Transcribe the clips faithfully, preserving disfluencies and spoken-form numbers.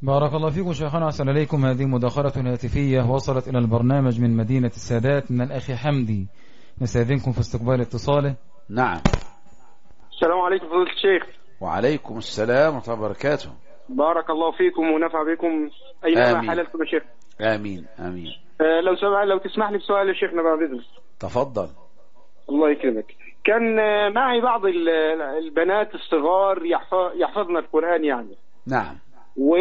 بارك الله فيكم شيخنا، أحسن إليكم. هذه مداخلة هاتفية وصلت إلى البرنامج من مدينة السادات من الأخ حمدي، نستأذنكم في استقبال اتصاله. نعم. السلام عليكم فضيلة الشيخ. وعليكم السلام ورحمة الله وبركاته. بارك الله فيكم ونفع بكم أينما حللتم يا شيخ. آمين آمين. آه لو سمع لو تسمح لي بسؤال يا شيخنا بعد إذنك. تفضل. الله يكرمك. كان معي بعض البنات الصغار يحفظن القرآن يعني. نعم. و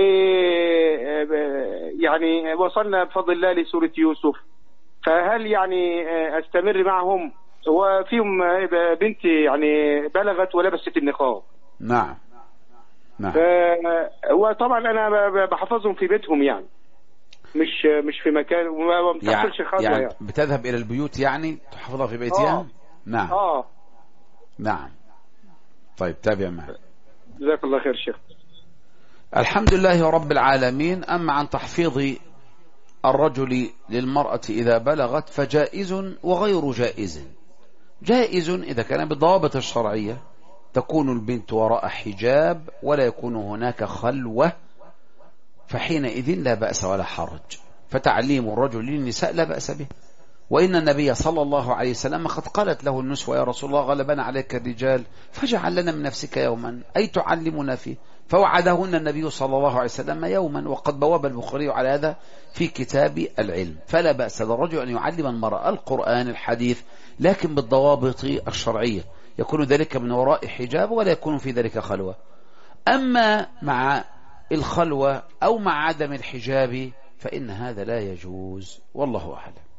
يعني وصلنا بفضل الله لسورة يوسف، فهل يعني استمر معهم؟ وفيهم بنتي يعني بلغت ولبست النقاب. نعم نعم. وطبعا انا بحفظهم في بيتهم يعني، مش مش في مكان وما بتحصلش خطوه يعني. يعني بتذهب الى البيوت يعني تحفظها في بيتها؟ آه. نعم. اه نعم. طيب تابع معي. جزاك الله خير شيخ. الحمد لله رب العالمين. أما عن تحفيظ الرجل للمرأة إذا بلغت فجائز وغير جائز. جائز إذا كان بالضوابط الشرعية، تكون البنت وراء حجاب ولا يكون هناك خلوة، فحينئذ لا بأس ولا حرج، فتعليم الرجل للنساء لا بأس به. وإن النبي صلى الله عليه وسلم قد قالت له النسوة: يا رسول الله غلبنا عليك الرجال فاجعل لنا من نفسك يوما، أي تعلمنا فيه. فوعدهن النبي صلى الله عليه وسلم يوما، وقد بواب البخاري على هذا في كتاب العلم. فلا بأس للرجل أن يعلم المرأة القرآن الحديث، لكن بالضوابط الشرعية، يكون ذلك من وراء حجاب ولا يكون في ذلك خلوة. أما مع الخلوة أو مع عدم الحجاب فإن هذا لا يجوز، والله أعلم.